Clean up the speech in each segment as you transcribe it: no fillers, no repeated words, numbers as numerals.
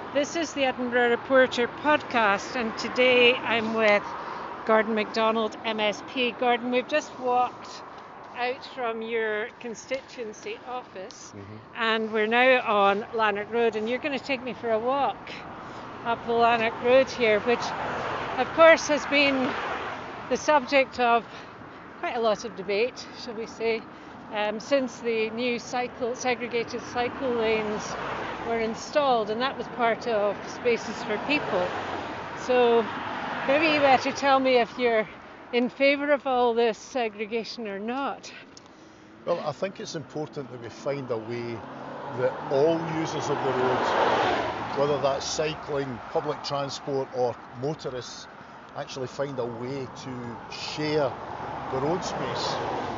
This is the Edinburgh Reporter podcast, and today I'm with Gordon MacDonald, MSP. Gordon, we've just walked out from your constituency office, and we're now on Lanark Road, and you're going to take me for a walk up the Lanark Road here, which of course has been the subject of quite a lot of debate, shall we say, since the new segregated cycle lanes were installed, and that was part of Spaces for People. So maybe you better tell me if you're in favour of all this segregation or not. Well, I think it's important that we find a way that all users of the roads, whether that's cycling, public transport or motorists, actually find a way to share the road space.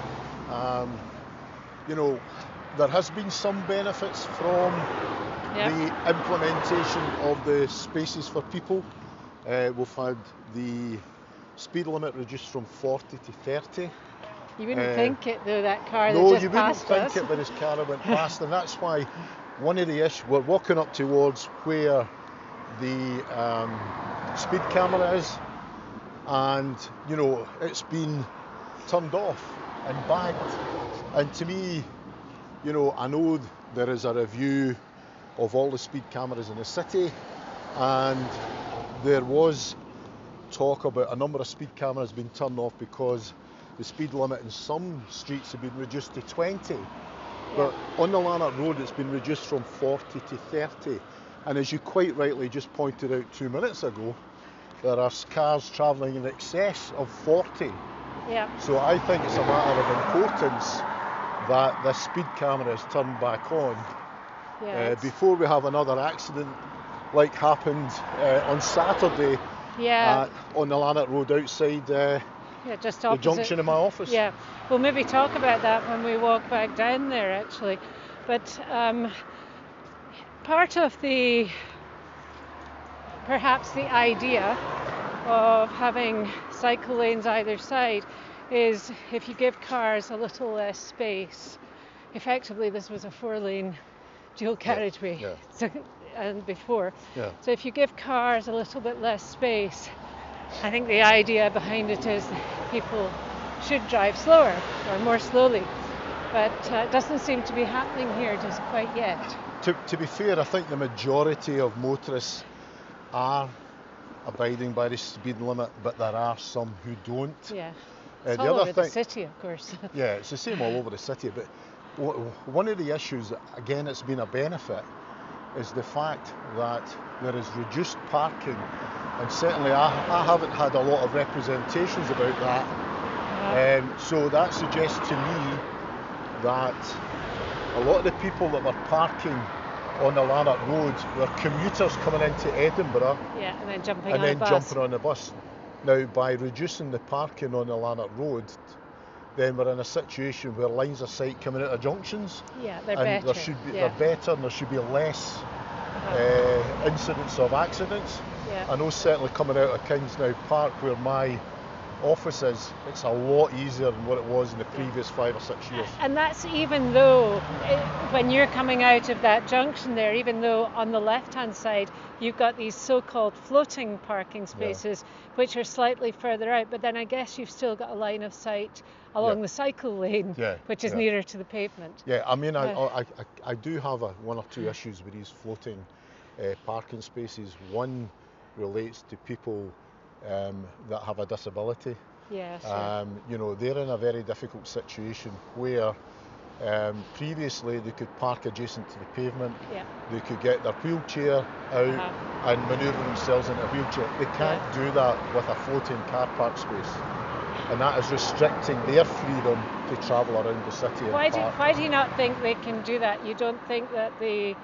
There has been some benefits from the implementation of the Spaces for People. We've had the speed limit reduced from 40 to 30. You wouldn't think it though, that car no, that just passed us. No, you wouldn't think it when this car went past, and that's why one of the issues, we're walking up towards where the speed camera is, and it's been turned off and bagged. And to me, I know there is a review of all the speed cameras in the city, and there was talk about a number of speed cameras being turned off because the speed limit in some streets have been reduced to 20. But on the Lanark Road it's been reduced from 40 to 30. And as you quite rightly just pointed out 2 minutes ago, there are cars travelling in excess of 40. Yeah. So I think it's a matter of importance that the speed camera is turned back on before we have another accident like happened on Saturday on the Lanark Road outside just the junction of my office. Yeah, we'll maybe talk about that when we walk back down there actually. But part of perhaps the idea of having cycle lanes either side is if you give cars a little less space. Effectively this was a 4-lane dual carriageway and before. So if you give cars a little bit less space, I think the idea behind it is that people should drive slower or more slowly, but it doesn't seem to be happening here just quite yet. To be fair, I think the majority of motorists are abiding by the speed limit, but there are some who don't. Yeah, it's all over the city, of course. Yeah, it's the same all over the city, but one of the issues, again, it's been a benefit, is the fact that there is reduced parking, and certainly I haven't had a lot of representations about that. So that suggests to me that a lot of the people that were parking on the Lanark Road were commuters coming into Edinburgh and then jumping on the bus. Now, by reducing the parking on the Lanark Road, then we're in a situation where lines of sight coming out of junctions. They're better. They're better, and there should be less incidents of accidents. I know certainly coming out of Kingsnow Park, where my office is, it's a lot easier than what it was in the previous 5 or 6 years. And that's even though, when you're coming out of that junction there, even though on the left-hand side you've got these so-called floating parking spaces, which are slightly further out, but then I guess you've still got a line of sight along the cycle lane, which is nearer to the pavement. Yeah, I mean, I do have one or two issues with these floating parking spaces. One relates to people that have a disability. They're in a very difficult situation where previously they could park adjacent to the pavement, they could get their wheelchair out and manoeuvre themselves into a wheelchair. They can't do that with a floating car park space, and that is restricting their freedom to travel around the city. Why do you not think they can do that? You don't think that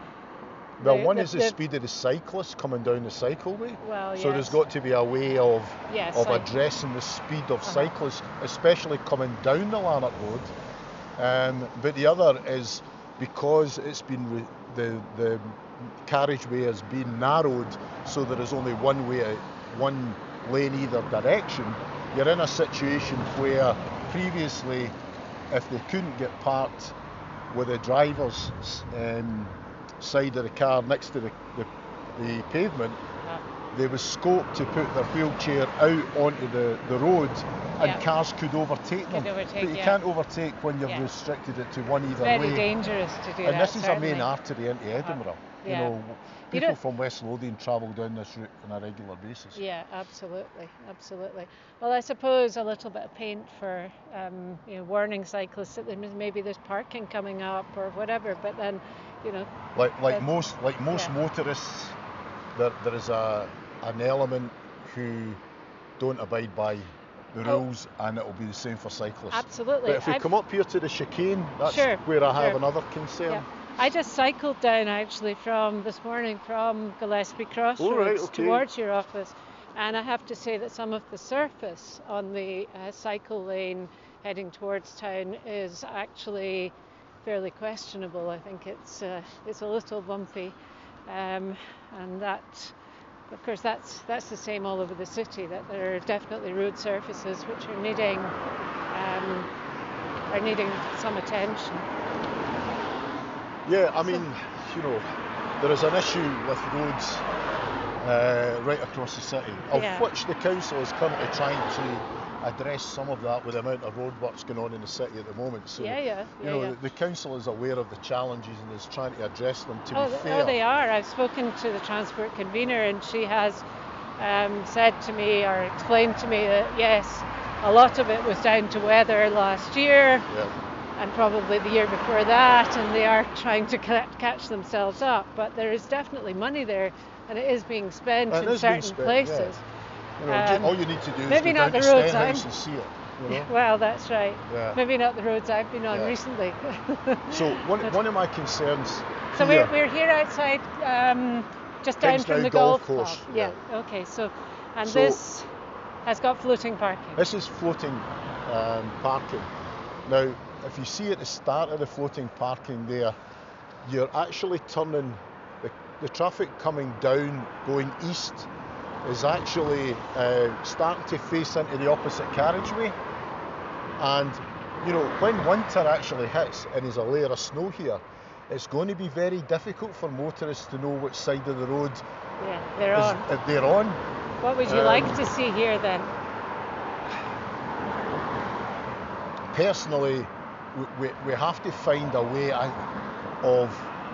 one is the speed of the cyclists coming down the cycleway. So there's got to be a way of addressing the speed of cyclists, especially coming down the Lanark Road. But the other is because it's been the carriageway has been narrowed, so there is only one lane either direction. You're in a situation where previously, if they couldn't get parked with the driver's side of the car next to the the pavement, Uh, there was scope to put their wheelchair out onto the road, and Yeah. cars could overtake them. overtake, but you yeah. can't overtake when you've Yeah. restricted it to one either Very way. dangerous to do And that. this is a certainly. main artery into Edinburgh. Yeah. You know, You people don't- from West Lothian travel down this route on a regular basis. Yeah, absolutely, absolutely. Well, I suppose a little bit of paint for warning cyclists that maybe there's parking coming up or whatever. But then, Like most yeah. motorists, there is an element who don't abide by the rules, and it will be the same for cyclists. Absolutely. But if we come up here to the chicane, that's Sure, where I have sure. another concern. Yeah. I just cycled down actually this morning from Gillespie Crossroads Oh, right, okay. towards your office, and I have to say that some of the surface on the cycle lane heading towards town is actually fairly questionable. I think it's a little bumpy, and that, of course, that's the same all over the city. That there are definitely road surfaces which are needing some attention. Yeah, I mean, there is an issue with roads right across the city, of Yeah. which the council is currently trying to address some of that with the amount of roadworks going on in the city at the moment. So, Yeah. the council is aware of the challenges and is trying to address them. To be fair, Oh, they are. I've spoken to the transport convener, and she has said to me or explained to me that yes, a lot of it was down to weather last year. Yeah. And probably the year before that, and they are trying to catch themselves up. But there is definitely money there, and it is being spent in certain places. Yeah. All you need to do is maybe go not down the to roads Stenhouse and see it. Well, that's right. Yeah. Maybe not the roads I've been on Yeah. recently. So one of my concerns. So here, we're here outside, just down from Kingsdown the Golf golf Course, club. yeah. Okay. So So- this has got floating parking. This is floating parking. Now, if you see at the start of the floating parking there, you're actually turning, the traffic coming down, going east, is actually starting to face into the opposite carriageway. And, when winter actually hits and there's a layer of snow here, it's going to be very difficult for motorists to know which side of the road They're on. they're on. What would you like to see here then? Personally, we have to find a way of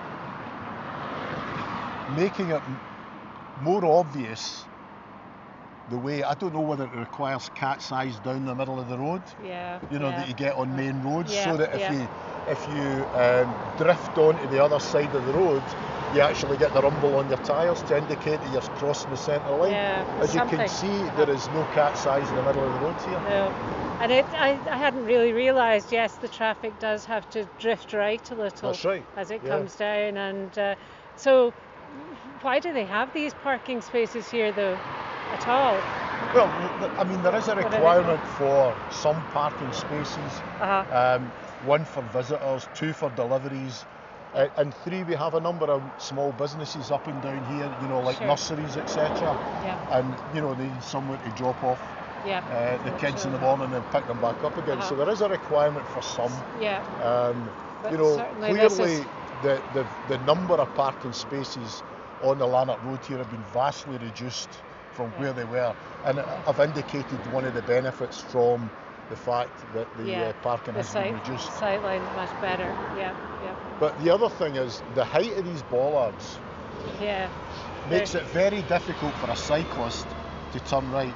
making it more obvious the way. I don't know whether it requires cat's eyes down the middle of the road, that you get on main roads, so that if you drift onto the other side of the road, you actually get the rumble on your tyres to indicate that you're crossing the centre line. Yeah, As you can see, there is no cat's eyes in the middle of the road here. No. And I hadn't really realised, yes, the traffic does have to drift right a little. That's right. As it comes down. And so why do they have these parking spaces here, though, at all? Well, I mean, there is a requirement for some parking spaces. One for visitors, 2 for deliveries, and 3 we have a number of small businesses up and down here, like Sure. nurseries, etc. Yeah. And they need somewhere to drop off the kids in the children. morning and pick them back up again. So there is a requirement for some. Yeah. But certainly Clearly the number of parking spaces on the Lanark Road here have been vastly reduced from where they were, and I've indicated one of the benefits from the fact that the parking has been reduced. The sightline's much better. Yeah. But the other thing is the height of these bollards Yeah. makes it very difficult for a cyclist to turn right,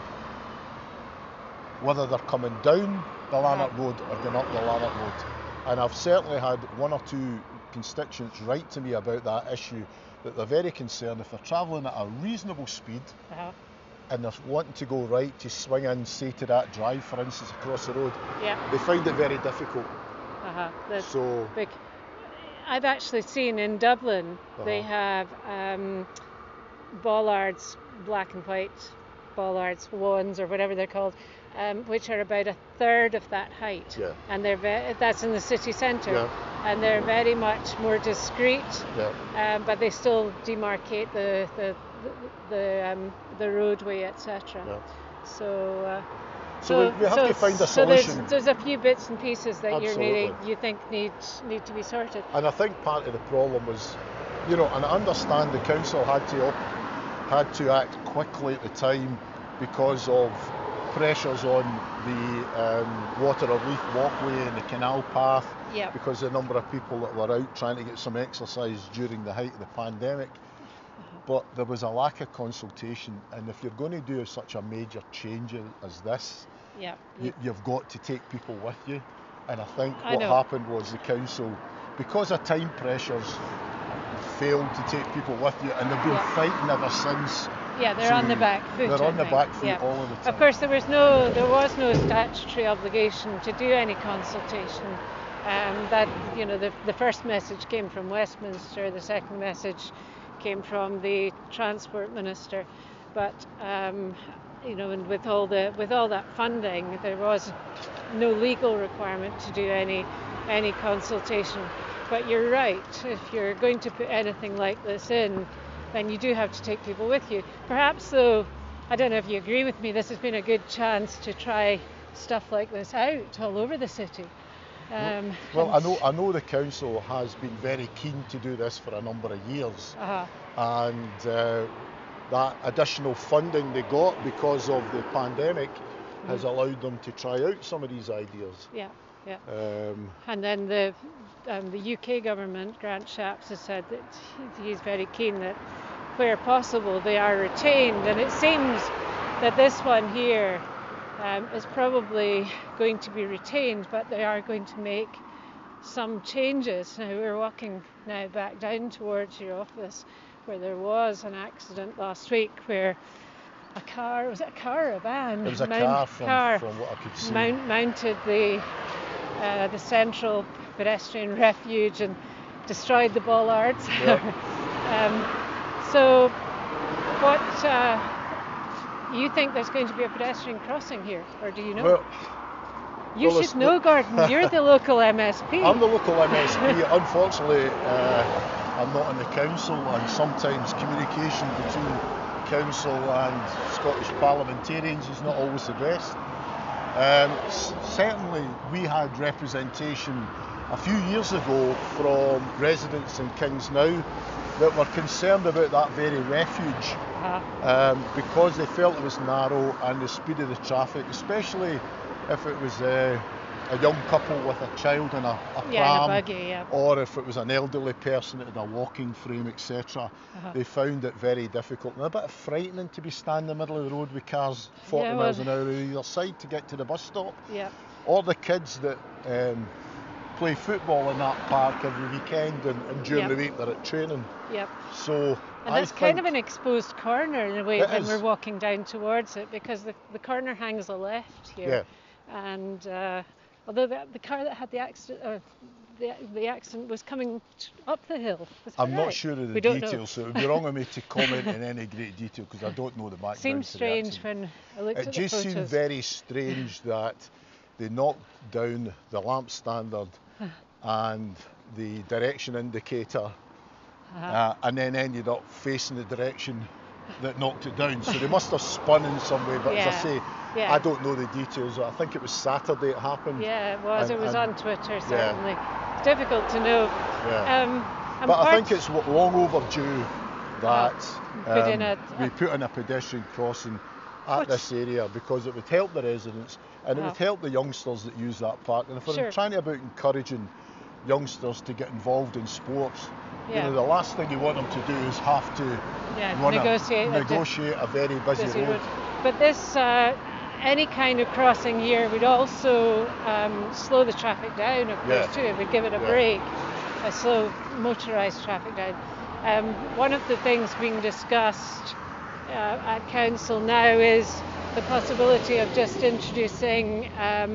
whether they're coming down the Lanark Road or going up the Lanark Road. And I've certainly had 1 or 2 constituents write to me about that issue, that they're very concerned if they're travelling at a reasonable speed and they're wanting to go right to swing in, say to that drive, for instance, across the road, they find it very difficult. So big. I've actually seen in Dublin, they have bollards, black and white bollards, wands or whatever they're called, which are about 1/3 of that height. And that's in the city centre. And they're very much more discreet, but they still demarcate the roadway, etc. So we have to find a solution. So there's a few bits and pieces that Absolutely. you think need to be sorted. And I think part of the problem was, and I understand the council had to had to act quickly at the time because of pressures on the water relief walkway and the canal path, Yep. because the number of people that were out trying to get some exercise during the height of the pandemic. But there was a lack of consultation, and if you're going to do such a major change as this, Yep. you've got to take people with you. And I think I what know. happened was the council, because of time pressures, failed to take people with you, and they've been Yeah. fighting ever since. Yeah, they're on the back foot. They're I on the think. back foot Yeah. all of the time. Of course, there was no statutory obligation to do any consultation. That the first message came from Westminster, the second message came from the Transport Minister, but and with all that funding, there was no legal requirement to do any consultation. But you're right, if you're going to put anything like this in, then you do have to take people with you. Perhaps, though, I don't know if you agree with me, this has been a good chance to try stuff like this out all over the city. Well, I know the council has been very keen to do this for a number of years, and that additional funding they got because of the pandemic has allowed them to try out some of these ideas. Yeah. And then the UK government, Grant Shapps, has said that he's very keen that where possible they are retained, and it seems that this one here is probably going to be retained, but they are going to make some changes. Now we're walking now back down towards your office, where there was an accident last week where a car or a van? It was a car from what I could see. Mounted the central pedestrian refuge and destroyed the bollards. Yep. So what you think there's going to be a pedestrian crossing here, or do you know? Well, you should know, Gordon. You're the local MSP. I'm the local MSP. Unfortunately, I'm not in the council, and sometimes communication between council and Scottish parliamentarians is not always the best. Certainly we had representation a few years ago from residents in Kingsnow that were concerned about that very refuge because they felt it was narrow and the speed of the traffic, especially if it was a young couple with a child in a pram, in a buggy, or if it was an elderly person that had a walking frame, etc. They found it very difficult and a bit frightening to be standing in the middle of the road with cars 40 miles an hour either side to get to the bus stop. Or the kids that play football in that park every weekend and during the week they're at training. So and that's kind of an exposed corner in a way when we're walking down towards it, because the corner hangs a left here. And although the car that had the accident, the accident was coming up the hill. I'm not sure of the details, so it would be wrong of me to comment in any great detail because I don't know the background. Seems strange when I looked at the photos. It just seemed very strange that they knocked down the lamp standard and the direction indicator and then ended up facing the direction that knocked it down. So they must have spun in some way, but as I say, I don't know the details. I think it was Saturday it happened. Yeah, it was. It was on Twitter, certainly. It's difficult to know. But I think it's long overdue that we put in a pedestrian crossing at this area, because it would help the residents and it would help the youngsters that use that park. And if we're trying about encouraging youngsters to get involved in sports, the last thing you want them to do is have to negotiate a very busy road. But this, any kind of crossing here would also slow the traffic down, of course, too. It would give it a break, a slow motorised traffic down. One of the things being discussed at council now is the possibility of just introducing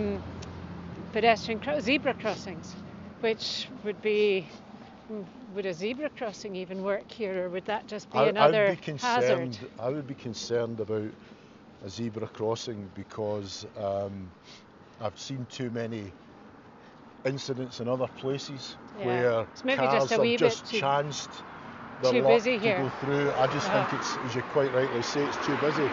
zebra crossings, which would a zebra crossing even work here, or would that just be another hazard? I would be concerned about a zebra crossing because I've seen too many incidents in other places where cars have just chanced their luck to go through. I just think it's, as you quite rightly say, it's too busy.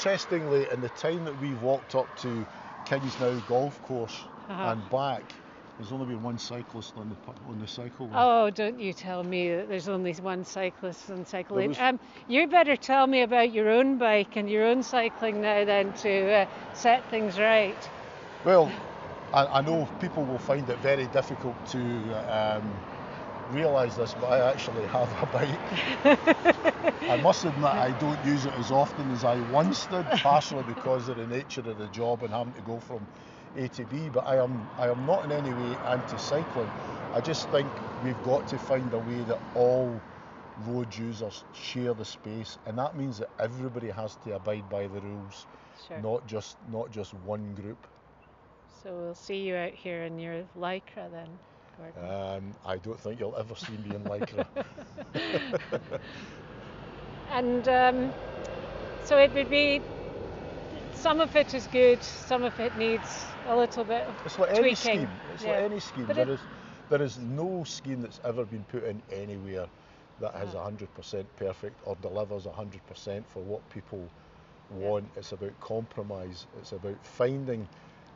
Interestingly, in the time that we walked up to Kingsnow Golf Course and back, There's only been one cyclist on the cycle lane. Oh, don't you tell me that there's only one cyclist on cycle There lane. was- You better tell me about your own bike and your own cycling now then to set things right. Well, I know people will find it very difficult to realise this, but I actually have a bike. I must admit I don't use it as often as I once did, partially because of the nature of the job and having to go from A to B, but I am not in any way anti-cycling. I just think we've got to find a way that all road users share the space, and that means that everybody has to abide by the rules, Sure. not just one group. So we'll see you out here in your Lycra then, Gordon. I don't think you'll ever see me in Lycra. And so it would be, some of it is good, some of it needs a little bit of It's like tweaking. any scheme. It's like any scheme. But There is no scheme that's ever been put in anywhere that has 100% perfect or delivers 100% for what people want. It's about compromise. It's about finding,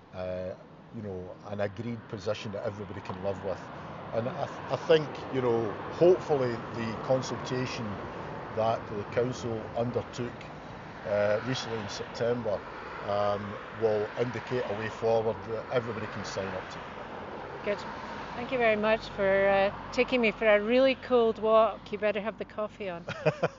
an agreed position that everybody can live with. And I think, hopefully the consultation that the council undertook recently in September will indicate a way forward that everybody can sign up to. Good. Thank you very much for taking me for a really cold walk. You better have the coffee on.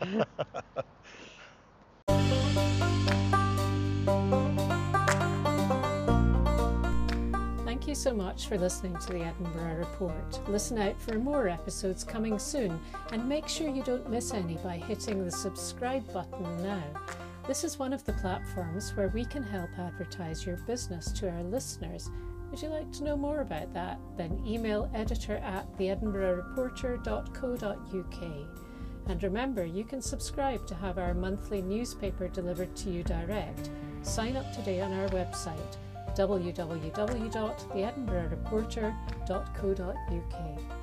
Thank you so much for listening to the Edinburgh Report. Listen out for more episodes coming soon, and make sure you don't miss any by hitting the subscribe button now. This is one of the platforms where we can help advertise your business to our listeners. Would you like to know more about that? Then email editor@theedinburghreporter.co.uk. And remember, you can subscribe to have our monthly newspaper delivered to you direct. Sign up today on our website, www.theedinburghreporter.co.uk.